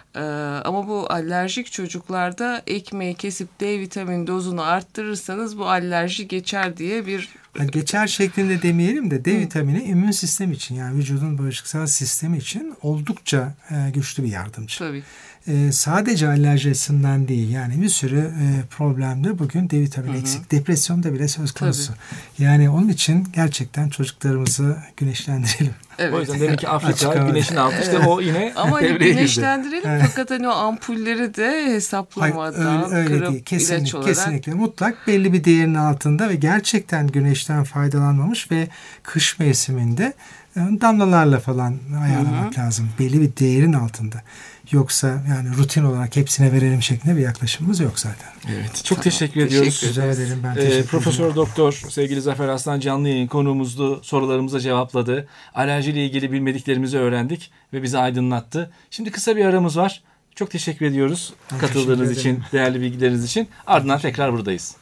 Ama bu alerjik çocuklarda ekmeği kesip D vitamini dozunu arttırırsanız bu alerji geçer diye bir geçer şeklinde demeyelim de D vitamini immün sistem için yani vücudun bağışıklık sistemi için oldukça güçlü bir yardımcı. Tabii. Sadece alerji açısından değil yani bir sürü problemde bugün D vitamini eksik. Depresyonda bile söz konusu. Tabii. Yani onun için gerçekten çocuklarımızı güneşlendirelim. Evet. O yüzden demek ki Afrika Açık havada. güneşin altı işte o yine Ama hani devreye girdi. güneşlendirelim fakat hani o ampulleri de Hayır, hesaplamadan öyle kırıp değil. ilaç Kesinlikle, olarak. kesinlikle mutlak belli bir değerin altında ve gerçekten güneşten faydalanmamış ve kış mevsiminde damlalarla falan ayarlamak lazım. Belli bir değerin altında. Yoksa yani rutin olarak hepsine verelim şeklinde bir yaklaşımımız yok zaten. Evet, çok teşekkür ediyoruz. Teşekkür Rica ederim. Ben teşekkür ederim. Profesör Doktor sevgili Zafer Aslan canlı yayın konuğumuzdu. Sorularımıza cevapladı. Alerjiyle ilgili bilmediklerimizi öğrendik ve bizi aydınlattı. Şimdi kısa bir aramız var. Çok teşekkür ediyoruz Ben katıldığınız teşekkür için, ederim. değerli bilgileriniz için. Ardından tekrar buradayız.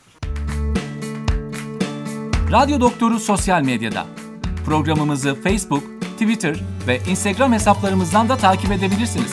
Radyo Doktoru sosyal medyada. Programımızı Facebook, Twitter ve Instagram hesaplarımızdan da takip edebilirsiniz.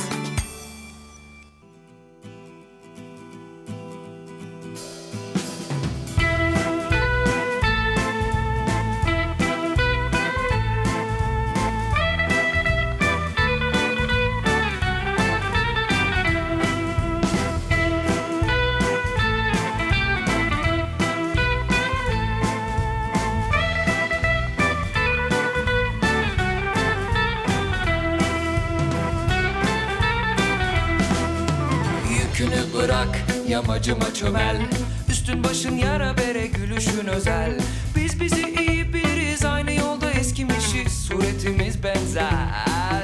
Yükünü bırak, yamacıma çömel. Üstün başın yara bere, gülüşün özel. Biz bizi iyi biliriz, aynı yolda eskimişiz, suretimiz benzer.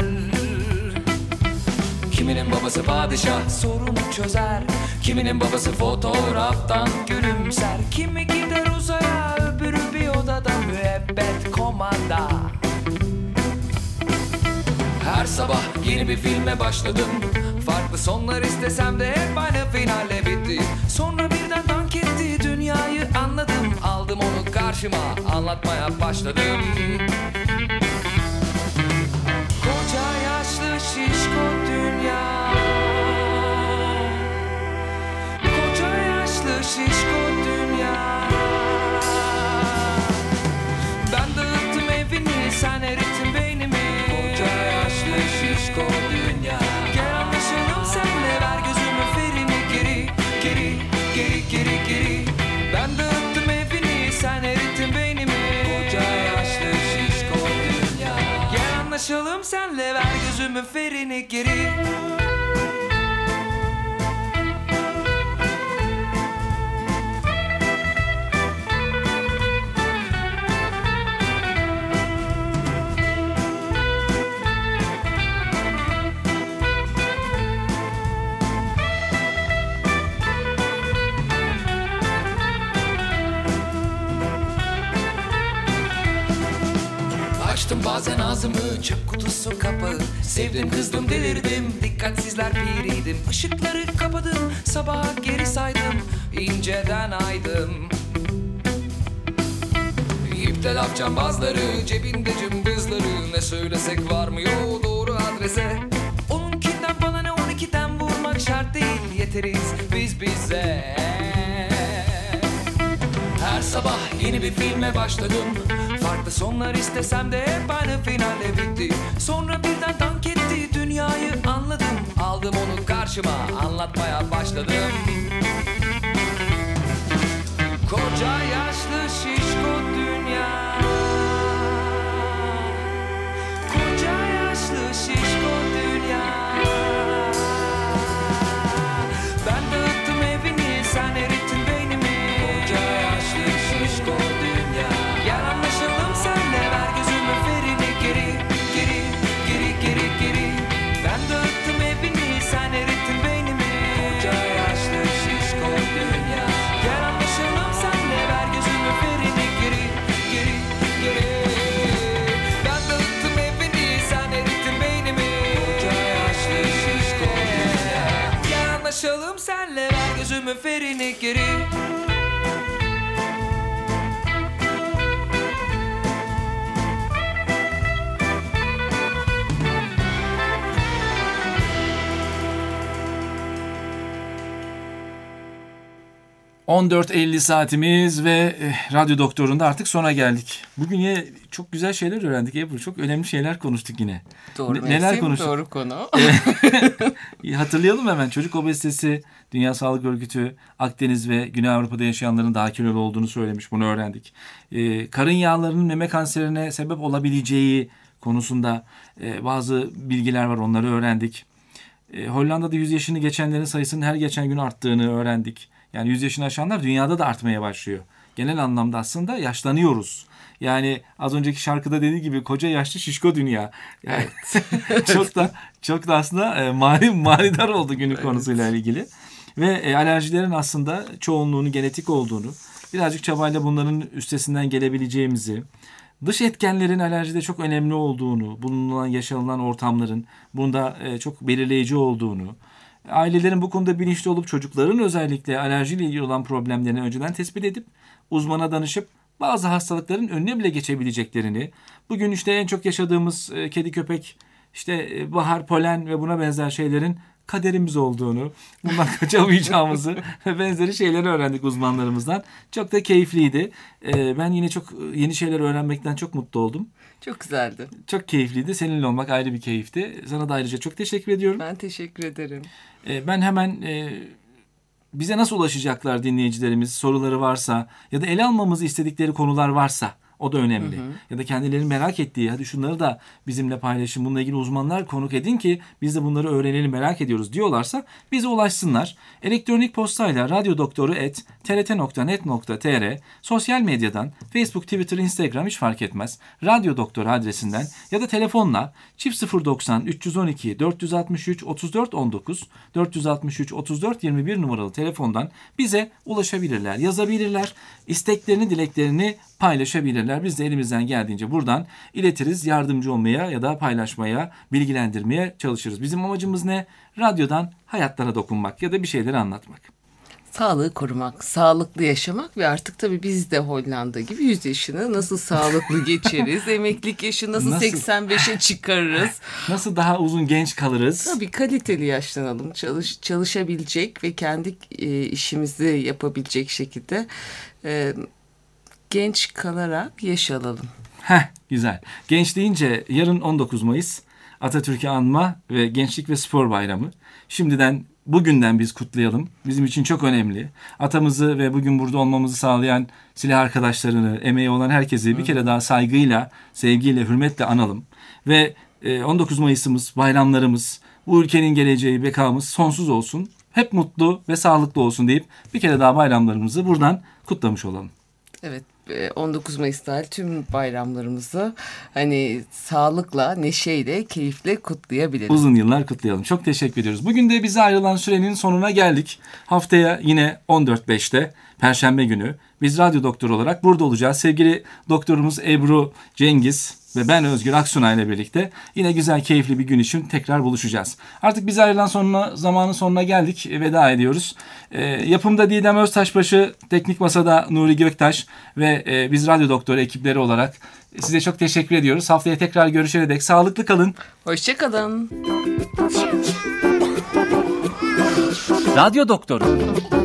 Kiminin babası padişah, sorunu çözer. Kiminin babası fotoğraftan gülümser. Kimi gider uzaya, öbürü bir odada müebbet komanda. Her sabah yeni bir filme başladım. Farklı sonlar istesem de hep aynı finalle bitti. Sonra birden dank etti, dünyayı anladım. Aldım onu karşıma, anlatmaya başladım. Koca yaşlı şişko dünya. Koca yaşlı şişko dünya. Ben dağıttım evini, sen erittin beynimi. Koca yaşlı şişko dünya. Gel anlaşalım senle, ver gözümün ferini geri. Geri, geri, geri, geri. Ben dağıttım evini, sen erittin beynimi. Koca yaşlı şişko dünya. Gel anlaşalım senle, ver gözümün ferini geri. Açtım bazen ağzımı, çöp kutusu kapı. Sevdim kızdım delirdim, dikkatsizler piriydim. Işıkları kapadım, sabaha geri saydım, inceden aydım. İpte laf cambazları, cebinde cımbızları. Ne söylesek varmıyor doğru adrese. Onunkinden bana ne 12'den vurmak şart değil, yeteriz biz bize. Her sabah yeni bir filme başladım. Farklı sonlar istesem de hep aynı finalle bitti. Sonra birden dank etti, dünyayı anladım. Aldım onu karşıma, anlatmaya başladım. Koca yaşlı şişko dünya. Koca yaşlı şişko dünya. Ben dağıttım evini, sen erittin beynimi. Koca yaşlı şişko dünya. Gel anlaşalım senle, ver gözümün ferini geri. Geri, geri, geri, geri. Ben dağıttım evini, sen erittin beynimi. Koca yaşlı şişko dünya. Gel anlaşalım senle, ver gözümün ferini geri. Geri, geri. Ben dağıttım evini, sen erittin beynimi. Koca yaşlı şişko dünya. Gel anlaşalım senle, ver gözümün ferini geri. 14.50 saatimiz ve Radyo Doktoru'nda artık sona geldik. Bugün yine çok güzel şeyler öğrendik Ebru. Çok önemli şeyler konuştuk yine. Doğru Neler mevsim, konuştuk? doğru konu. Hatırlayalım hemen. Çocuk obezitesi, Dünya Sağlık Örgütü, Akdeniz ve Güney Avrupa'da yaşayanların daha kilolu olduğunu söylemiş. Bunu öğrendik. Karın yağlarının meme kanserine sebep olabileceği konusunda bazı bilgiler var, onları öğrendik. Hollanda'da 100 yaşını geçenlerin sayısının her geçen gün arttığını öğrendik. Yani 100 yaşını aşanlar dünyada da artmaya başlıyor. Genel anlamda aslında yaşlanıyoruz. Yani az önceki şarkıda dediği gibi koca yaşlı şişko dünya. Yani çok da aslında manidar oldu günün konusuyla ilgili. Ve alerjilerin aslında çoğunluğunun genetik olduğunu, birazcık çabayla bunların üstesinden gelebileceğimizi, dış etkenlerin alerjide çok önemli olduğunu, bulunan yaşanılan ortamların bunda çok belirleyici olduğunu, ailelerin bu konuda bilinçli olup çocukların özellikle alerjiyle ilgili olan problemlerini önceden tespit edip uzmana danışıp bazı hastalıkların önüne bile geçebileceklerini, bugün işte en çok yaşadığımız kedi köpek, işte bahar, polen ve buna benzer şeylerin kaderimiz olduğunu, bundan kaçamayacağımızı ve benzeri şeyleri öğrendik uzmanlarımızdan. Çok da keyifliydi. Ben yine çok yeni şeyler öğrenmekten çok mutlu oldum. Çok güzeldi. Çok keyifliydi. Seninle olmak ayrı bir keyifti. Sana da ayrıca çok teşekkür ediyorum. Ben teşekkür ederim. Ben hemen bize nasıl ulaşacaklar dinleyicilerimiz, soruları varsa ya da ele almamızı istedikleri konular varsa, o da önemli. Ya da kendilerinin merak ettiği, hadi şunları da bizimle paylaşın, bununla ilgili uzmanlar konuk edin ki biz de bunları öğrenelim, merak ediyoruz diyorlarsa bize ulaşsınlar. Elektronik postayla radyodoktoru@trt.net.tr, sosyal medyadan Facebook, Twitter, Instagram hiç fark etmez. Radyo Doktoru adresinden ya da telefonla 090 312 463 34 19 463 34 21 numaralı telefondan bize ulaşabilirler, yazabilirler, isteklerini, dileklerini paylaşabilirler. Biz de elimizden geldiğince buradan iletiriz, yardımcı olmaya ya da paylaşmaya, bilgilendirmeye çalışırız. Bizim amacımız ne? Radyodan hayatlara dokunmak ya da bir şeyleri anlatmak. Sağlığı korumak, sağlıklı yaşamak ve artık tabii biz de Hollanda gibi 100 yaşını nasıl sağlıklı geçeriz, emeklilik yaşı nasıl 85'e çıkarırız. Nasıl daha uzun genç kalırız. Tabii kaliteli yaşlanalım, çalışabilecek ve kendi işimizi yapabilecek şekilde genç kalarak yaş alalım. Güzel. Genç deyince yarın 19 Mayıs Atatürk'ü anma ve Gençlik ve Spor Bayramı. Şimdiden bugünden biz kutlayalım. Bizim için çok önemli. Atamızı ve bugün burada olmamızı sağlayan silah arkadaşlarını, emeği olan herkesi bir kere daha saygıyla, sevgiyle, hürmetle analım. Ve 19 Mayıs'ımız, bayramlarımız, bu ülkenin geleceği, bekamız sonsuz olsun. Hep mutlu ve sağlıklı olsun deyip bir kere daha bayramlarımızı buradan kutlamış olalım. Evet, 19 Mayıs dahil tüm bayramlarımızı hani sağlıkla, neşeyle, keyifle kutlayabiliriz. Uzun yıllar kutlayalım. Çok teşekkür ediyoruz. Bugün de bize ayrılan sürenin sonuna geldik. Haftaya yine 14.05'te Perşembe günü biz Radyo Doktoru olarak burada olacağız. Sevgili doktorumuz Ebru Cengiz ve ben Özgür Aksunay ile birlikte yine güzel, keyifli bir gün için tekrar buluşacağız. Artık bize ayrılan zamanın sonuna geldik. Veda ediyoruz. Yapımda Didem Öztaşbaşı, teknik masada Nuri Göktaş ve biz Radyo Doktoru ekipleri olarak size çok teşekkür ediyoruz. Haftaya tekrar görüşene dek sağlıklı kalın. Hoşça kalın. Radyo Doktoru.